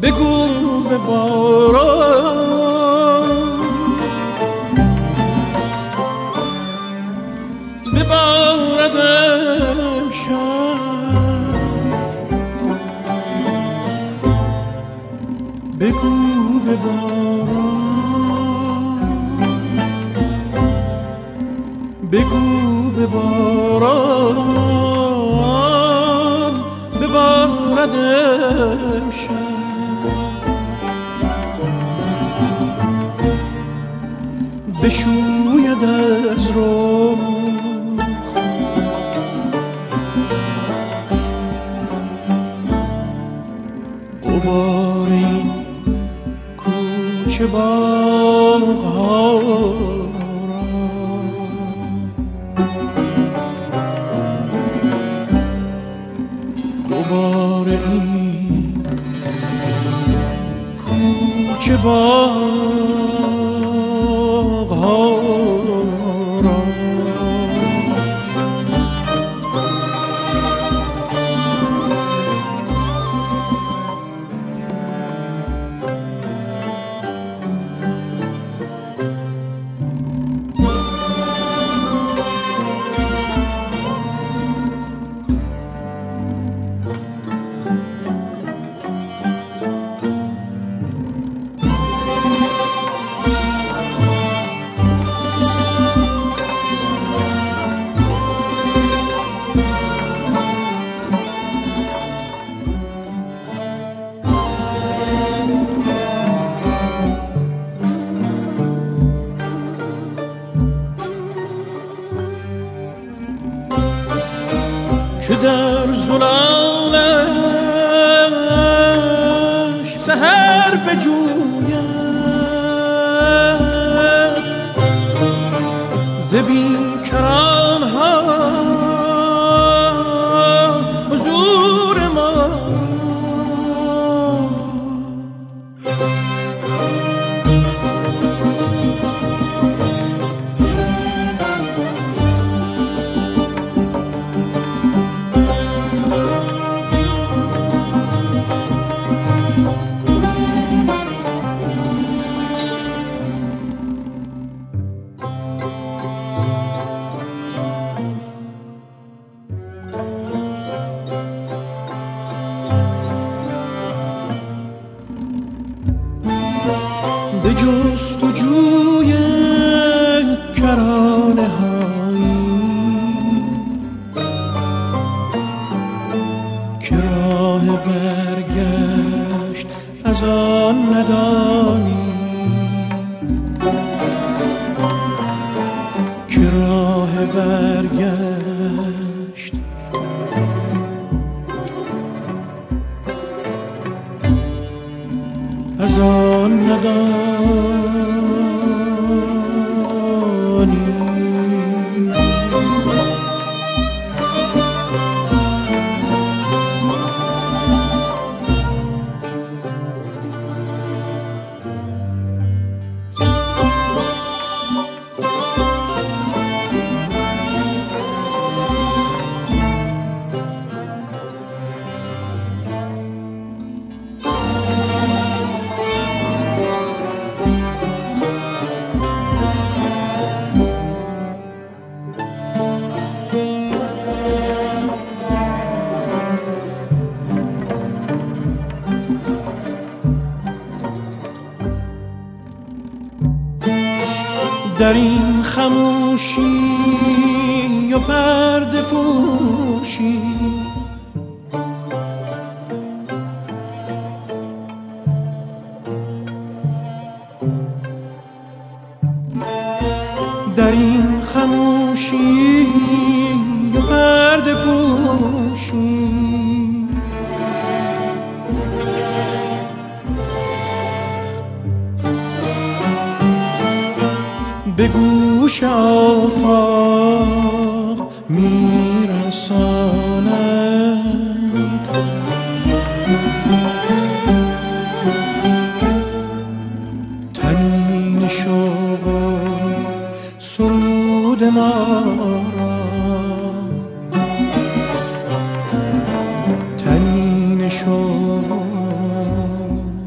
بگو به باران ببارد امشب، بگو به باران بگو به باران ببارد امشب، بشوید از رخ غبار این کوچه باغ‌ها را، غبار این کوچه باغ‌ها را. که در زلالش سحر بجوید ز بیکران‌ها حضور ما. به جستجوی کرانه هایی که راه برگشت از آن ندانی، که راه برگشت از آن ندانی. در این خموشی و پرده پوشی در این خموشی و پرده پوشی به گوش آفاق میرساند تنین شوق و سرود ما را، تنین شوق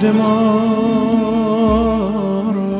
باد ما را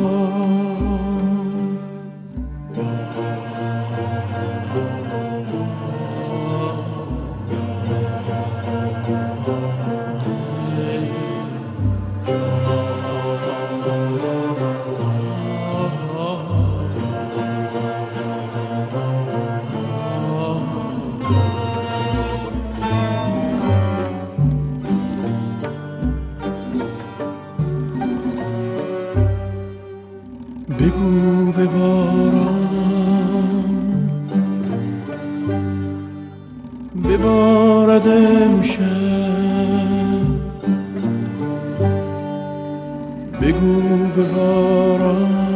بگو به باران ببارد امشب، بگو به باران